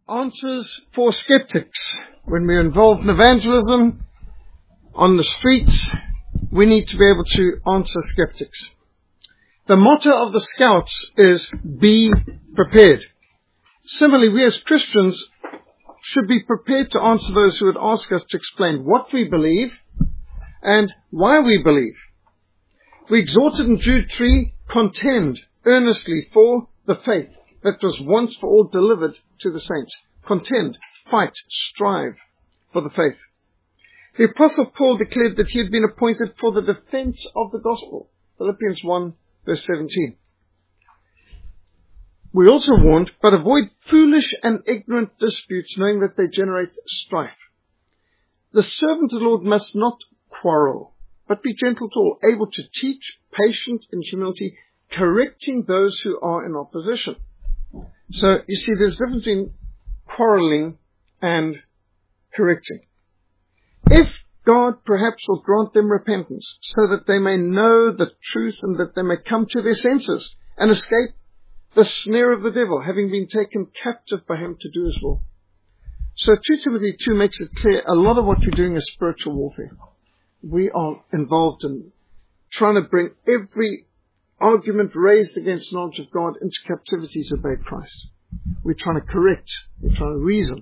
Answers for skeptics. When we're involved in evangelism on the streets, we need to be able to answer skeptics. The motto of the Scouts is, be prepared. Similarly, we as Christians should be prepared to answer those who would ask us to explain what we believe and why we believe. We exhorted in Jude 3, contend earnestly for the faith that was once for all delivered to the saints. Contend, fight, strive for the faith. The Apostle Paul declared that he had been appointed for the defense of the gospel. Philippians 1, verse 17. We also warned, but avoid foolish and ignorant disputes, knowing that they generate strife. The servant of the Lord must not quarrel, but be gentle to all, able to teach, patient in humility, correcting those who are in opposition. So, you see, there's a difference between quarreling and correcting. If God perhaps will grant them repentance, so that they may know the truth and that they may come to their senses and escape the snare of the devil, having been taken captive by him to do his will. So 2 Timothy 2 makes it clear a lot of what we're doing is spiritual warfare. We are involved in trying to bring every argument raised against knowledge of God into captivity to obey Christ. We're trying to correct. We're trying to reason.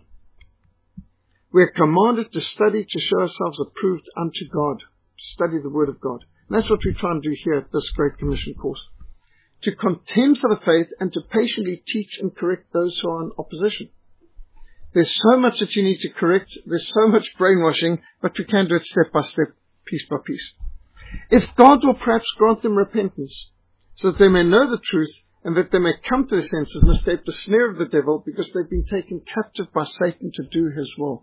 We are commanded to study to show ourselves approved unto God, to study the Word of God. And that's what we try and do here at this Great Commission course. To contend for the faith and to patiently teach and correct those who are in opposition. There's so much that you need to correct. There's so much brainwashing, but we can do it step by step, piece by piece. If God will perhaps grant them repentance, so that they may know the truth and that they may come to their senses and escape the snare of the devil, because they've been taken captive by Satan to do his will.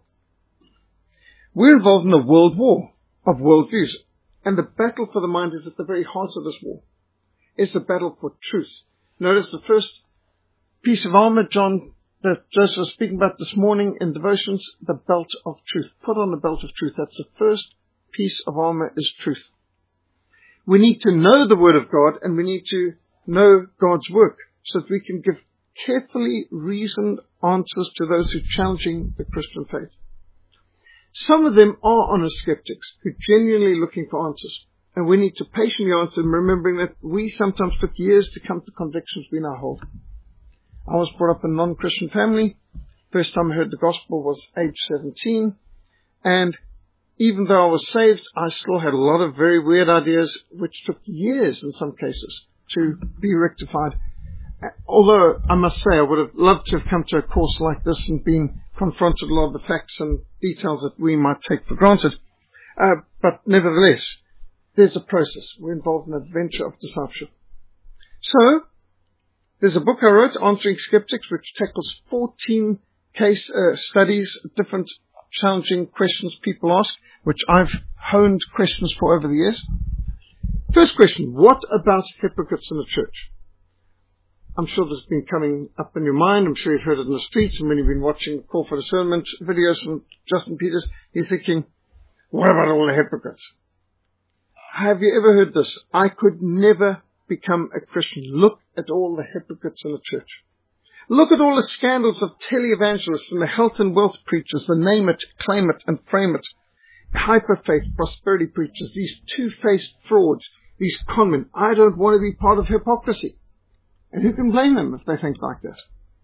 We're involved in a world war of worldviews, and the battle for the mind is at the very heart of this war. It's a battle for truth. Notice the first piece of armor that Joseph was speaking about this morning in devotions, the belt of truth. Put on the belt of truth. That's the first piece of armor, is truth. We need to know the Word of God, and we need to know God's work, so that we can give carefully reasoned answers to those who are challenging the Christian faith. Some of them are honest skeptics who are genuinely looking for answers. And we need to patiently answer them, remembering that we sometimes took years to come to convictions we now hold. I was brought up in a non-Christian family. First time I heard the gospel was age 17. And even though I was saved, I still had a lot of very weird ideas, which took years in some cases to be rectified. Although I must say I would have loved to have come to a course like this and been confronted with a lot of the facts and details that we might take for granted. But nevertheless, there's a process. We're involved in an adventure of discipleship. So, there's a book I wrote, Answering Skeptics, which tackles 14 case studies, different challenging questions people ask, which I've honed questions for over the years. First question, what about hypocrites in the church? I'm sure this has been coming up in your mind. I'm sure you've heard it in the streets, and when you've been watching Call for Discernment videos from Justin Peters, you're thinking, what about all the hypocrites? Have you ever heard this? I could never become a Christian. Look at all the hypocrites in the church. Look at all the scandals of televangelists and the health and wealth preachers, the name it, claim it, and frame it. Hyper-faith, prosperity preachers, these two-faced frauds, these conmen. I don't want to be part of hypocrisy. And who can blame them if they think like this?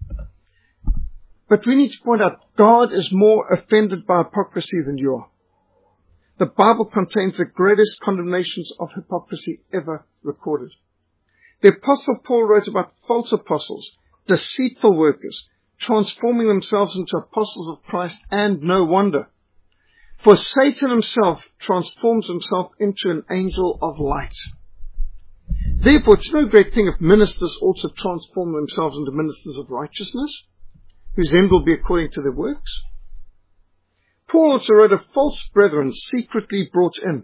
But we need to point out, God is more offended by hypocrisy than you are. The Bible contains the greatest condemnations of hypocrisy ever recorded. The Apostle Paul wrote about false apostles, deceitful workers, transforming themselves into apostles of Christ, and no wonder. For Satan himself transforms himself into an angel of light. Therefore, it's no great thing if ministers also transform themselves into ministers of righteousness, whose end will be according to their works. Paul also wrote of false brethren secretly brought in.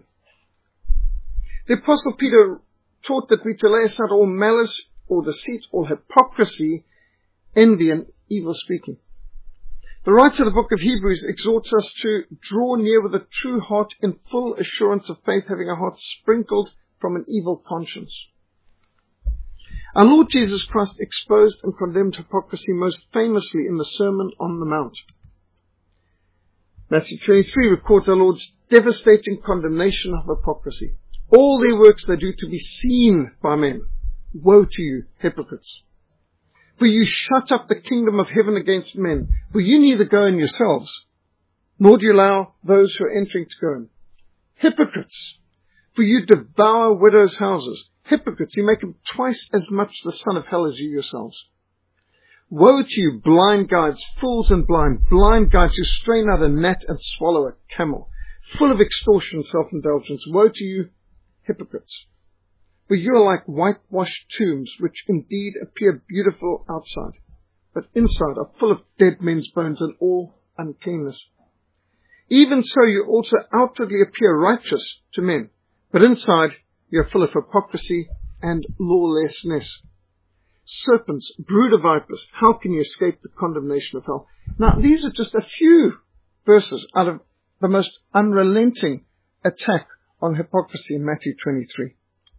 The Apostle Peter taught that we to lay aside all malice, all deceit, all hypocrisy, envy, and evil speaking. The writer of the book of Hebrews exhorts us to draw near with a true heart in full assurance of faith, having our hearts sprinkled from an evil conscience. Our Lord Jesus Christ exposed and condemned hypocrisy most famously in the Sermon on the Mount. Matthew 23 records our Lord's devastating condemnation of hypocrisy. All their works they do to be seen by men. Woe to you, hypocrites! For you shut up the kingdom of heaven against men, for you neither go in yourselves, nor do you allow those who are entering to go in. Hypocrites! For you devour widows' houses. Hypocrites! You make them twice as much the son of hell as you yourselves. Woe to you, blind guides, fools and blind guides who strain out a gnat and swallow a camel, full of extortion and self-indulgence. Woe to you, hypocrites! For you are like whitewashed tombs, which indeed appear beautiful outside, but inside are full of dead men's bones and all uncleanness. Even so you also outwardly appear righteous to men, but inside you are full of hypocrisy and lawlessness. Serpents, brood of vipers, how can you escape the condemnation of hell? Now, these are just a few verses out of the most unrelenting attack on hypocrisy in Matthew 23.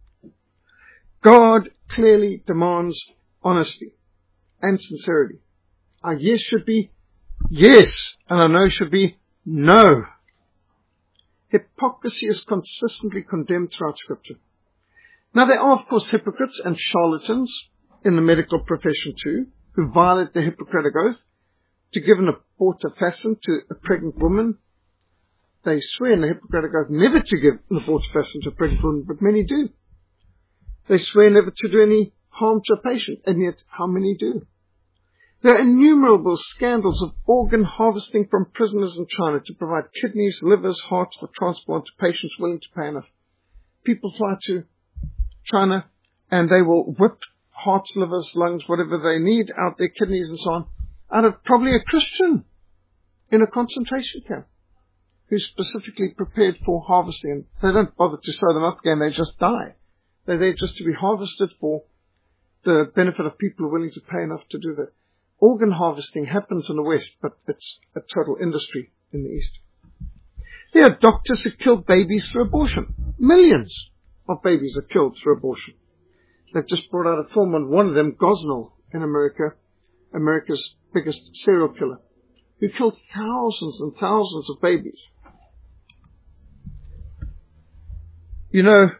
God clearly demands honesty and sincerity. Our yes should be yes, and our no should be no. Hypocrisy is consistently condemned throughout Scripture. Now, there are, of course, hypocrites and charlatans in the medical profession too, who violate the Hippocratic Oath to give an abortifacient to a pregnant woman. They swear in the Hippocratic Oath never to give an abortifacient to a pregnant woman, but many do. They swear never to do any harm to a patient, and yet how many do? There are innumerable scandals of organ harvesting from prisoners in China to provide kidneys, livers, hearts for transplant to patients willing to pay enough. People fly to China and they will whip hearts, livers, lungs, whatever they need, out their kidneys and so on, out of probably a Christian in a concentration camp who's specifically prepared for harvesting. And they don't bother to sew them up again, they just die. They're there just to be harvested for the benefit of people who are willing to pay enough to do that. Organ harvesting happens in the West, but it's a total industry in the East. There are doctors who kill babies through abortion. Millions of babies are killed through abortion. They've just brought out a film on one of them, Gosnell, in America, America's biggest serial killer, who killed thousands and thousands of babies. You know,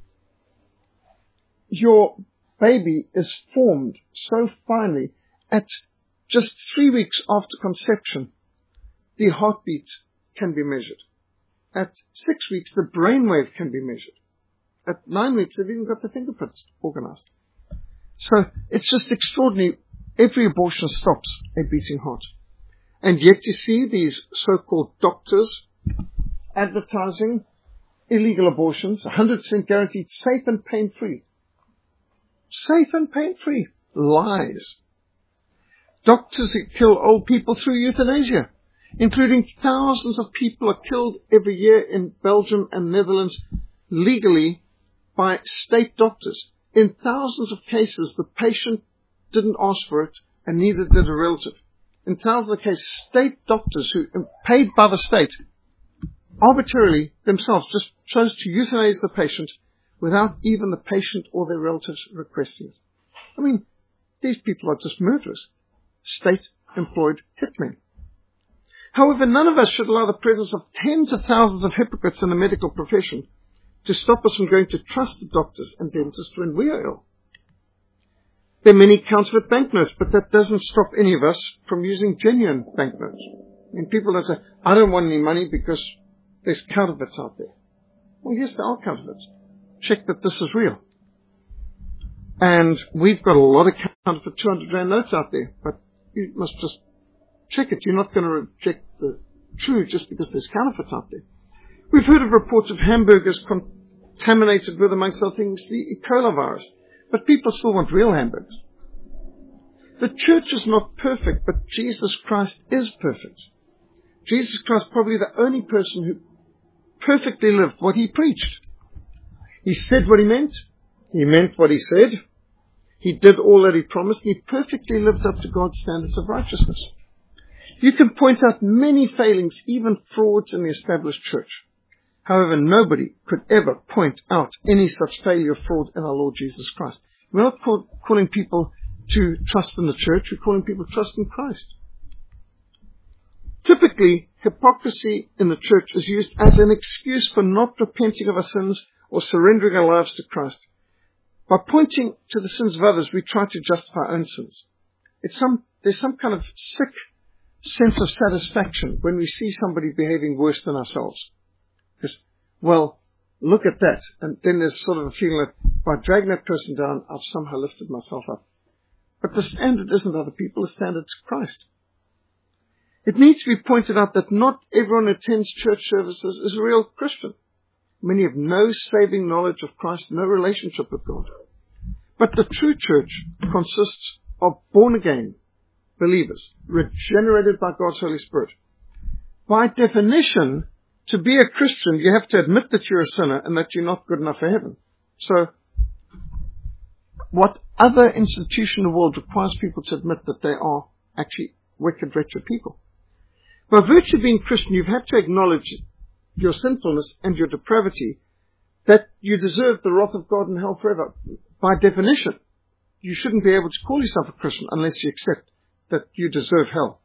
your baby is formed so finely at just 3 weeks after conception, the heartbeat can be measured. At 6 weeks, the brainwave can be measured. At 9 weeks, they've even got the fingerprints organized. So it's just extraordinary. Every abortion stops a beating heart. And yet you see these so-called doctors advertising illegal abortions, 100% guaranteed, safe and pain-free. Safe and pain-free. Lies. Doctors who kill old people through euthanasia, including thousands of people are killed every year in Belgium and Netherlands legally by state doctors. In thousands of cases, the patient didn't ask for it, and neither did a relative. In thousands of cases, state doctors who paid by the state arbitrarily themselves just chose to euthanize the patient without even the patient or their relatives requesting it. I mean, these people are just murderers. State-employed hitmen. However, none of us should allow the presence of tens of thousands of hypocrites in the medical profession to stop us from going to trusted doctors and dentists when we are ill. There are many counterfeit banknotes, but that doesn't stop any of us from using genuine banknotes. I mean, people that say, I don't want any money because there's counterfeits out there. Well, yes, there are counterfeits. Check that this is real. And we've got a lot of counterfeit 200 Rand notes out there, but you must just check it. You're not going to reject the true just because there's counterfeits out there. We've heard of reports of hamburgers contaminated with, amongst other things, the E. coli virus. But people still want real hamburgers. The church is not perfect, but Jesus Christ is perfect. Jesus Christ is probably the only person who perfectly lived what he preached. He said what he meant. He meant what he said. He did all that he promised. And he perfectly lived up to God's standards of righteousness. You can point out many failings, even frauds in the established church. However, nobody could ever point out any such failure or fraud in our Lord Jesus Christ. We're not calling people to trust in the church. We're calling people to trust in Christ. Typically, hypocrisy in the church is used as an excuse for not repenting of our sins or surrendering our lives to Christ. By pointing to the sins of others, we try to justify our own sins. There's some kind of sick sense of satisfaction when we see somebody behaving worse than ourselves. Because, well, look at that. And then there's sort of a feeling that by dragging that person down, I've somehow lifted myself up. But the standard isn't other people, the standard is Christ. It needs to be pointed out that not everyone who attends church services is a real Christian. Many have no saving knowledge of Christ, no relationship with God. But the true church consists of born-again believers, regenerated by God's Holy Spirit. By definition, to be a Christian, you have to admit that you're a sinner and that you're not good enough for heaven. So, what other institution in the world requires people to admit that they are actually wicked, wretched people? By virtue of being Christian, you've had to acknowledge your sinfulness and your depravity, that you deserve the wrath of God in hell forever. By definition, you shouldn't be able to call yourself a Christian unless you accept that you deserve hell.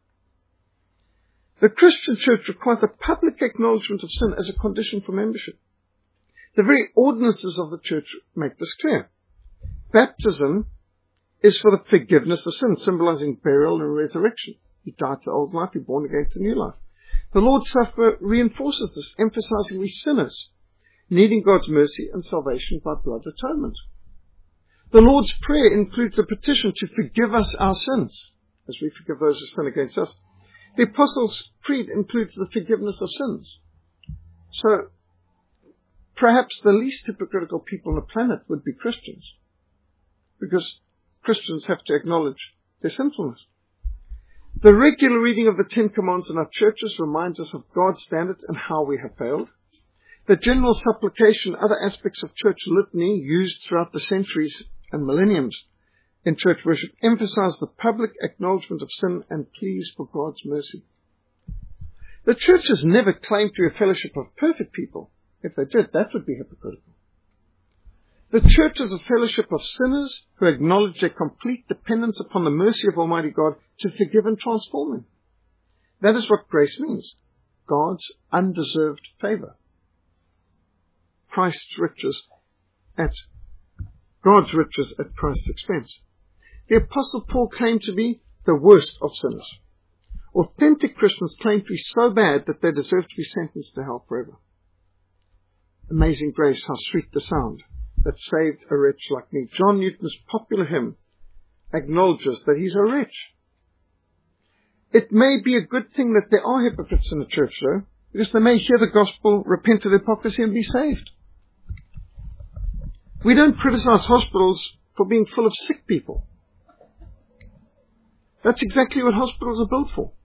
The Christian church requires a public acknowledgement of sin as a condition for membership. The very ordinances of the church make this clear. Baptism is for the forgiveness of sin, symbolizing burial and resurrection. You die to old life, you're born again to new life. The Lord's Supper reinforces this, emphasizing we sinners, needing God's mercy and salvation by blood atonement. The Lord's Prayer includes a petition to forgive us our sins, as we forgive those who sin against us. The Apostles' Creed includes the forgiveness of sins. So, perhaps the least hypocritical people on the planet would be Christians, because Christians have to acknowledge their sinfulness. The regular reading of the Ten Commandments in our churches reminds us of God's standards and how we have failed. The general supplication, other aspects of church litany used throughout the centuries and millenniums in church worship emphasize the public acknowledgement of sin and pleas for God's mercy. The church has never claimed to be a fellowship of perfect people. If they did, that would be hypocritical. The church is a fellowship of sinners who acknowledge their complete dependence upon the mercy of Almighty God to forgive and transform them. That is what grace means. God's undeserved favor. God's riches at Christ's expense. The Apostle Paul claimed to be the worst of sinners. Authentic Christians claim to be so bad that they deserve to be sentenced to hell forever. Amazing grace, how sweet the sound that saved a wretch like me. John Newton's popular hymn acknowledges that he's a wretch. It may be a good thing that there are hypocrites in the church, though, because they may hear the gospel, repent of hypocrisy, and be saved. We don't criticize hospitals for being full of sick people. That's exactly what hospitals are built for.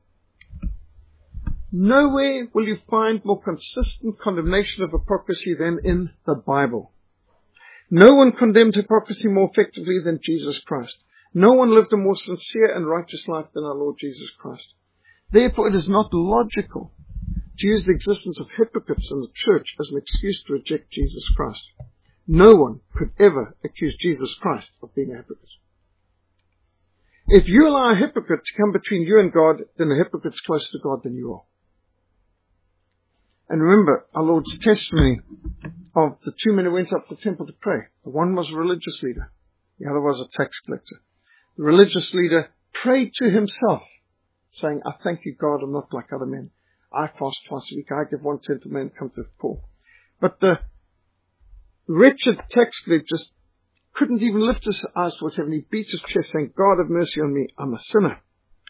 Nowhere will you find more consistent condemnation of hypocrisy than in the Bible. No one condemned hypocrisy more effectively than Jesus Christ. No one lived a more sincere and righteous life than our Lord Jesus Christ. Therefore, it is not logical to use the existence of hypocrites in the church as an excuse to reject Jesus Christ. No one could ever accuse Jesus Christ of being a hypocrite. If you allow a hypocrite to come between you and God, then the hypocrite's closer to God than you are. And remember our Lord's testimony of the two men who went up to the temple to pray. The one was a religious leader. The other was a tax collector. The religious leader prayed to himself, saying, I thank you, God, I'm not like other men. I fast twice a week. I give 1/10 of men come to the poor. But the wretched tax collector just couldn't even lift his eyes towards heaven. He beat his chest, saying, God, have mercy on me. I'm a sinner.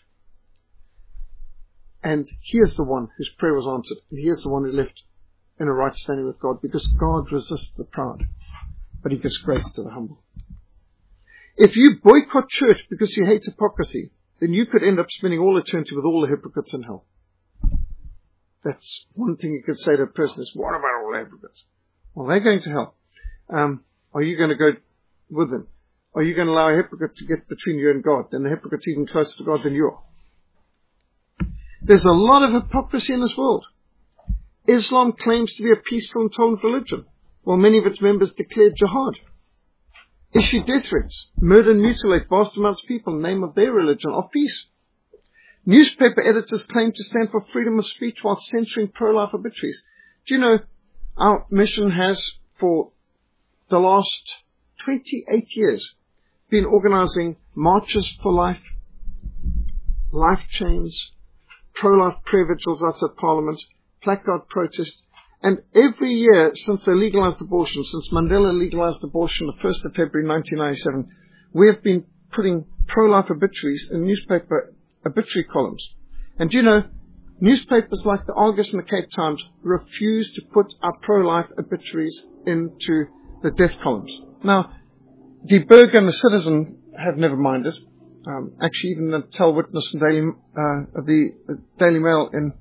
And here's the one whose prayer was answered. And here's the one who left in a right standing with God, because God resists the proud, but he gives grace to the humble. If you boycott church because you hate hypocrisy, then you could end up spending all eternity with all the hypocrites in hell. That's one thing you could say to a person is, what about all the hypocrites? Well, they're going to hell. Are you going to go with them? Are you going to allow a hypocrite to get between you and God? Then the hypocrite's even closer to God than you are. There's a lot of hypocrisy in this world. Islam claims to be a peaceful and tolerant religion, while many of its members declare jihad. issue death threats, murder and mutilate vast amounts of people in the name of their religion of peace. Newspaper editors claim to stand for freedom of speech while censoring pro-life obituaries. Do you know, our mission has, for the last 28 years, been organizing marches for life, life chains, pro-life prayer vigils outside Parliament, placard protests, and every year since they legalized abortion, since Mandela legalized abortion the 1st of February 1997, we have been putting pro-life obituaries in newspaper obituary columns. And you know, newspapers like the Argus and the Cape Times refuse to put our pro-life obituaries into the death columns. Now, the Burger and the Citizen have never minded. Actually, even the Tell Witness and the Daily Mail in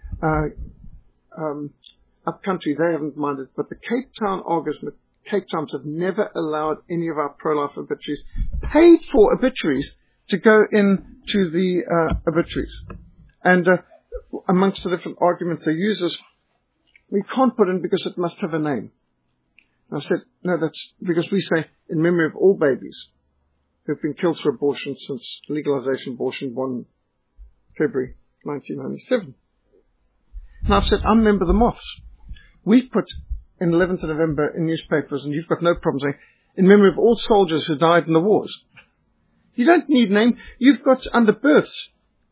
upcountry, they haven't minded. But the Cape Town Argus and the Cape Times have never allowed any of our pro-life obituaries, paid for obituaries, to go into the obituaries. And amongst the different arguments they use is, we can't put in because it must have a name. And I said, no, that's because we say, in memory of all babies who have been killed through abortion since legalization of abortion 1 February 1997. And I've said, I'm a member of the Moths. We put in 11th of November in newspapers, and you've got no problem saying, in memory of all soldiers who died in the wars. You don't need name. You've got under births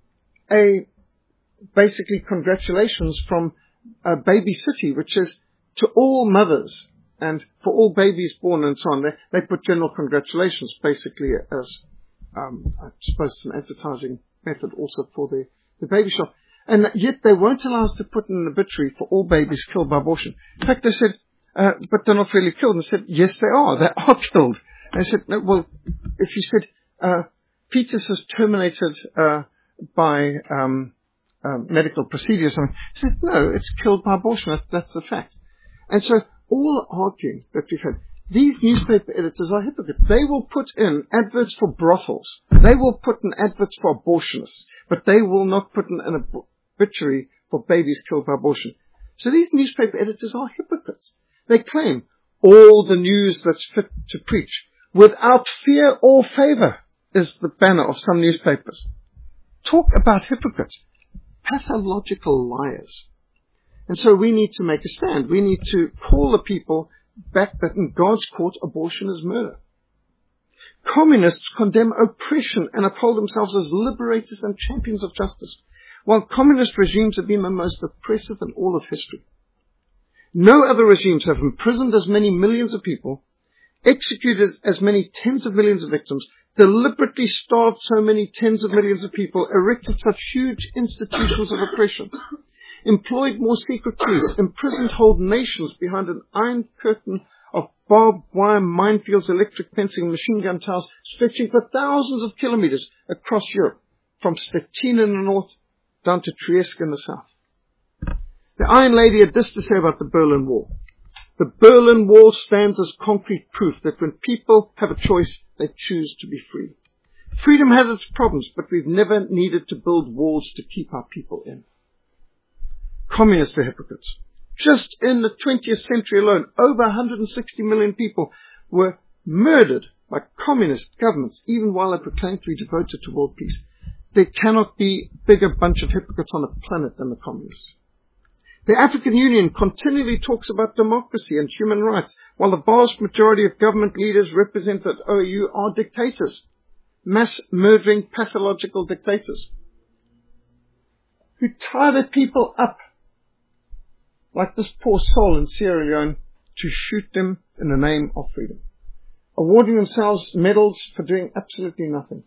basically congratulations from Baby City, which is to all mothers and for all babies born and so on. They put general congratulations basically as, I suppose it's an advertising method also for the baby shop. And yet they won't allow us to put in an obituary for all babies killed by abortion. In fact, they said, but they're not really killed. And I said, yes, they are. They are killed. And they said, no, well, if you said, fetus is terminated by medical procedures. I said, no, it's killed by abortion. That's the fact. And so all the arguing that we've had, these newspaper editors are hypocrites. They will put in adverts for brothels. They will put in adverts for abortionists. But they will not put in an obituary for babies killed by abortion. So these newspaper editors are hypocrites. They claim all the news that's fit to preach without fear or favor is the banner of some newspapers. Talk about hypocrites. Pathological liars. And so we need to make a stand. We need to call the people back that in God's court abortion is murder. Communists condemn oppression and uphold themselves as liberators and champions of justice, while communist regimes have been the most oppressive in all of history. No other regimes have imprisoned as many millions of people, executed as many tens of millions of victims, deliberately starved so many tens of millions of people, erected such huge institutions of oppression, employed more secret police, imprisoned whole nations behind an iron curtain of barbed wire minefields, electric fencing, and machine gun towers stretching for thousands of kilometers across Europe, from Stettin in the north down to Trieste in the south. The Iron Lady had this to say about the Berlin Wall. The Berlin Wall stands as concrete proof that when people have a choice, they choose to be free. Freedom has its problems, but we've never needed to build walls to keep our people in. Communists are hypocrites. Just in the 20th century alone, over 160 million people were murdered by communist governments, even while they proclaimed to be devoted to world peace. There cannot be a bigger bunch of hypocrites on the planet than the communists. The African Union continually talks about democracy and human rights, while the vast majority of government leaders represented at OAU are dictators, mass-murdering, pathological dictators, who tie their people up, like this poor soul in Sierra Leone, to shoot them in the name of freedom, awarding themselves medals for doing absolutely nothing.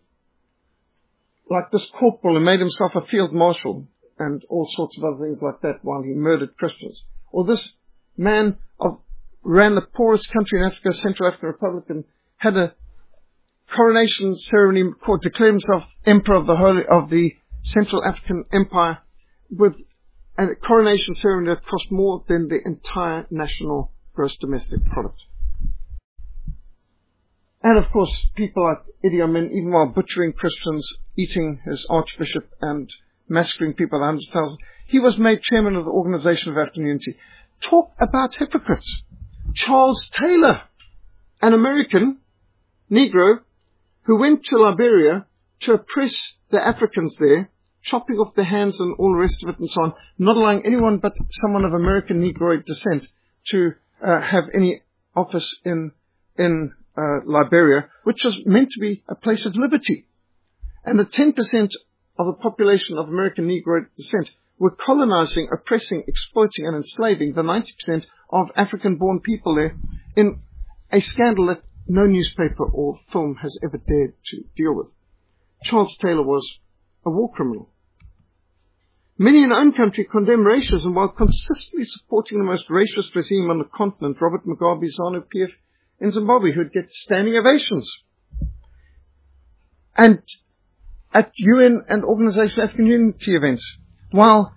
Like this corporal who made himself a field marshal and all sorts of other things like that while he murdered Christians. Or this man ran the poorest country in Africa, Central African Republic, and had a coronation ceremony, declared himself emperor of the Central African Empire, with a coronation ceremony that cost more than the entire national gross domestic product. And of course, people like Idi Amin, even while butchering Christians, eating his archbishop and massacring people, 100,000, he was made chairman of the Organization of African Unity. Talk about hypocrites. Charles Taylor, an American, Negro who went to Liberia to oppress the Africans there, chopping off their hands and all the rest of it and so on, not allowing anyone but someone of American Negroid descent to have any office in Liberia, which was meant to be a place of liberty. And the 10% of the population of American Negroid descent were colonizing, oppressing, exploiting, and enslaving the 90% of African-born people there in a scandal that no newspaper or film has ever dared to deal with. Charles Taylor was a war criminal. Many in our own country condemn racism while consistently supporting the most racist regime on the continent, Robert Mugabe, ZANU-PF in Zimbabwe, who would get standing ovations. And at UN and Organization of African Unity events, while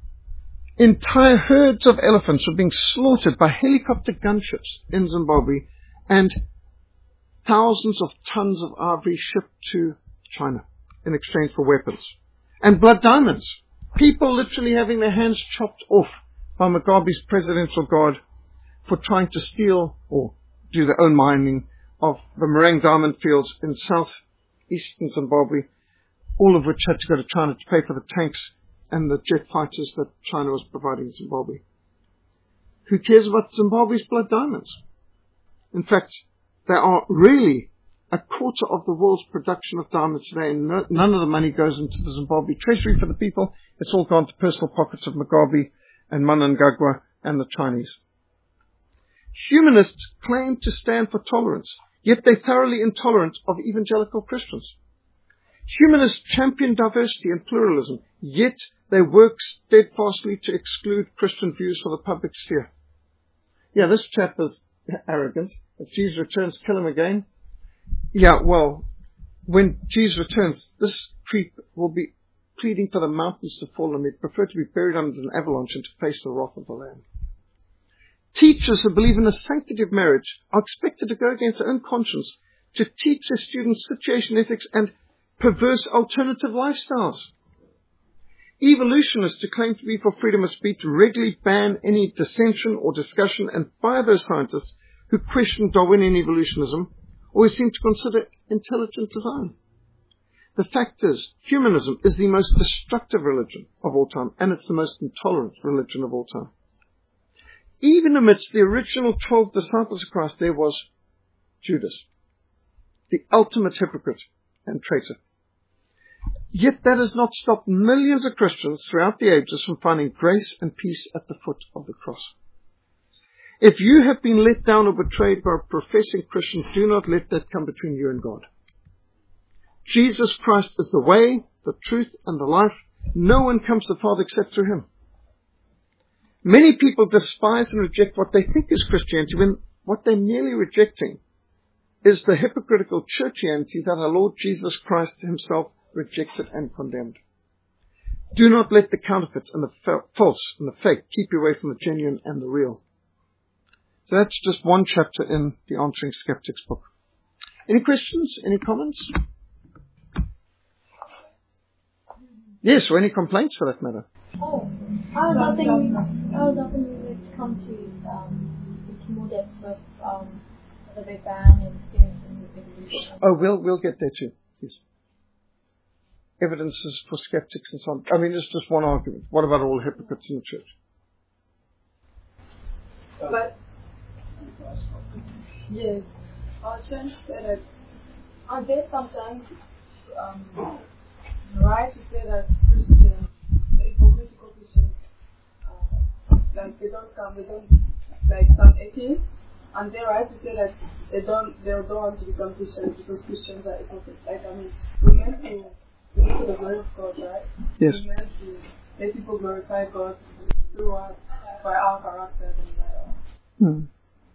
entire herds of elephants were being slaughtered by helicopter gunships in Zimbabwe, and thousands of tons of ivory shipped to China in exchange for weapons. And blood diamonds. People literally having their hands chopped off by Mugabe's presidential guard for trying to steal or do their own mining of the Morang diamond fields in southeastern Zimbabwe, all of which had to go to China to pay for the tanks and the jet fighters that China was providing Zimbabwe. Who cares about Zimbabwe's blood diamonds? In fact, they are really a quarter of the world's production of diamonds today, and none of the money goes into the Zimbabwe treasury for the people. It's all gone to personal pockets of Mugabe and Mnangagwa and the Chinese. Humanists claim to stand for tolerance, yet they're thoroughly intolerant of evangelical Christians. Humanists champion diversity and pluralism, yet they work steadfastly to exclude Christian views for the public sphere. Yeah, this chap is arrogant. If Jesus returns, kill him again. Yeah, well, when Jesus returns, this creep will be pleading for the mountains to fall, and he'd prefer to be buried under an avalanche and to face the wrath of the Lamb. Teachers who believe in the sanctity of marriage are expected to go against their own conscience to teach their students situation ethics and perverse alternative lifestyles. Evolutionists who claim to be for freedom of speech regularly ban any dissension or discussion and fire those scientists who question Darwinian evolutionism or who seem to consider intelligent design. The fact is, humanism is the most destructive religion of all time, and it's the most intolerant religion of all time. Even amidst the original 12 disciples of Christ, there was Judas, the ultimate hypocrite and traitor. Yet that has not stopped millions of Christians throughout the ages from finding grace and peace at the foot of the cross. If you have been let down or betrayed by a professing Christian, do not let that come between you and God. Jesus Christ is the way, the truth, and the life. No one comes to the Father except through him. Many people despise and reject what they think is Christianity when what they're merely rejecting is the hypocritical churchianity that our Lord Jesus Christ himself rejected and condemned. Do not let the counterfeit and the false and the fake keep you away from the genuine and the real. So that's just one chapter in the Answering Skeptics book. Any questions? Any comments? Yes, or any complaints for that matter? Oh, I was hoping we would come to more depth with the Big Bang and theories and evolution. Oh, we'll get there too. Yes. Evidences for skeptics and so on. I mean, it's just one argument. What about all the hypocrites in the church? But yes, I was trying to say that I guess sometimes right to say that Christians, the hypocritical Christians, like they don't like some atheists, and they're right to say that they don't want to become Christians because Christians are hypocrites. Like, I mean, we're meant to for the glory of God, right? Yes. We're meant to let people glorify God through us, by our characters and by our...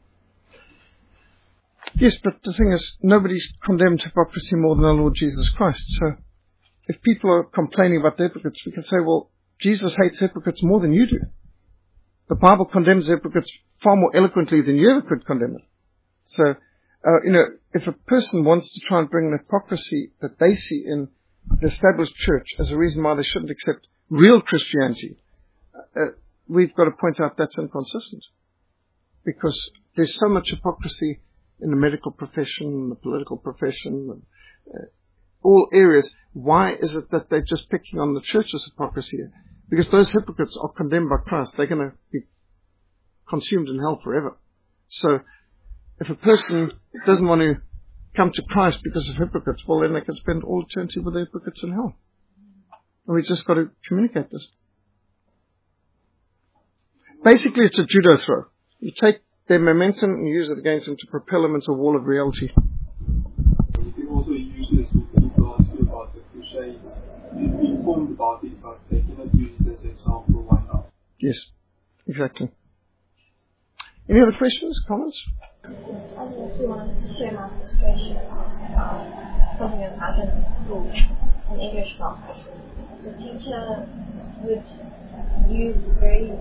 Yes, but the thing is, nobody's condemned hypocrisy more than our Lord Jesus Christ. So, if people are complaining about the hypocrites, we can say, well, Jesus hates hypocrites more than you do. The Bible condemns hypocrites far more eloquently than you ever could condemn it. So, if a person wants to try and bring an hypocrisy that they see in the established church as a reason why they shouldn't accept real Christianity, we've got to point out that's inconsistent. Because there's so much hypocrisy in the medical profession, the political profession, all areas. Why is it that they're just picking on the church's hypocrisy? Because those hypocrites are condemned by Christ. They're going to be consumed in hell forever. So if a person doesn't want to come to Christ because of hypocrites, well, then they can spend all eternity with the hypocrites in hell. And we just got to communicate this. Basically, it's a judo throw. You take their momentum and use it against them to propel them into a wall of reality. You can also use this with people asking about the Crusades. You'd be informed about it, but they cannot use it as an example. Why not? Yes, exactly. Any other questions, comments? I just actually wanted to share my frustration on something that happened in school, in English class. The teacher would use very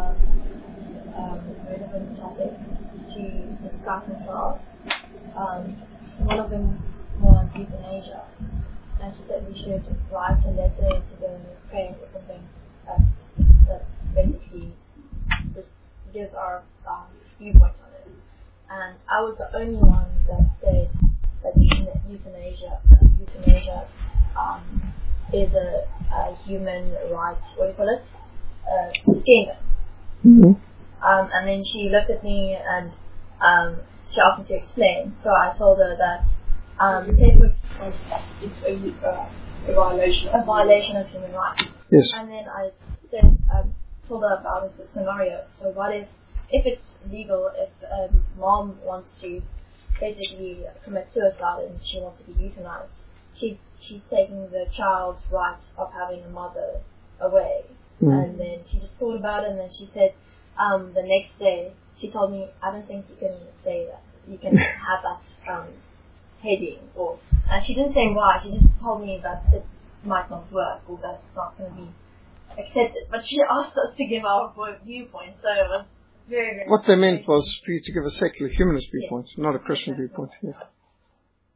relevant topics to discuss in class. One of them was euthanasia, and she said we should write a letter to the parents or something that basically just gives our viewpoint on it. And I was the only one that said that euthanasia is a human right, what do you call it? Scheme. Mm-hmm. And then she looked at me and she asked me to explain. So I told her that It's a violation. A violation of human rights. Yes. And then I said, told her about a scenario. So what if it's legal, if a mom wants to basically commit suicide and she wants to be euthanized, she's taking the child's right of having a mother away. And then she just thought about it, and then she said, the next day, she told me, I don't think you can say that. You can have that heading. And she didn't say why. She just told me that it might not work or that it's not going to be accepted. But she asked us to give our viewpoint, so it was very, very... What they meant was for you to give a secular humanist viewpoint, not a Christian viewpoint. Yes.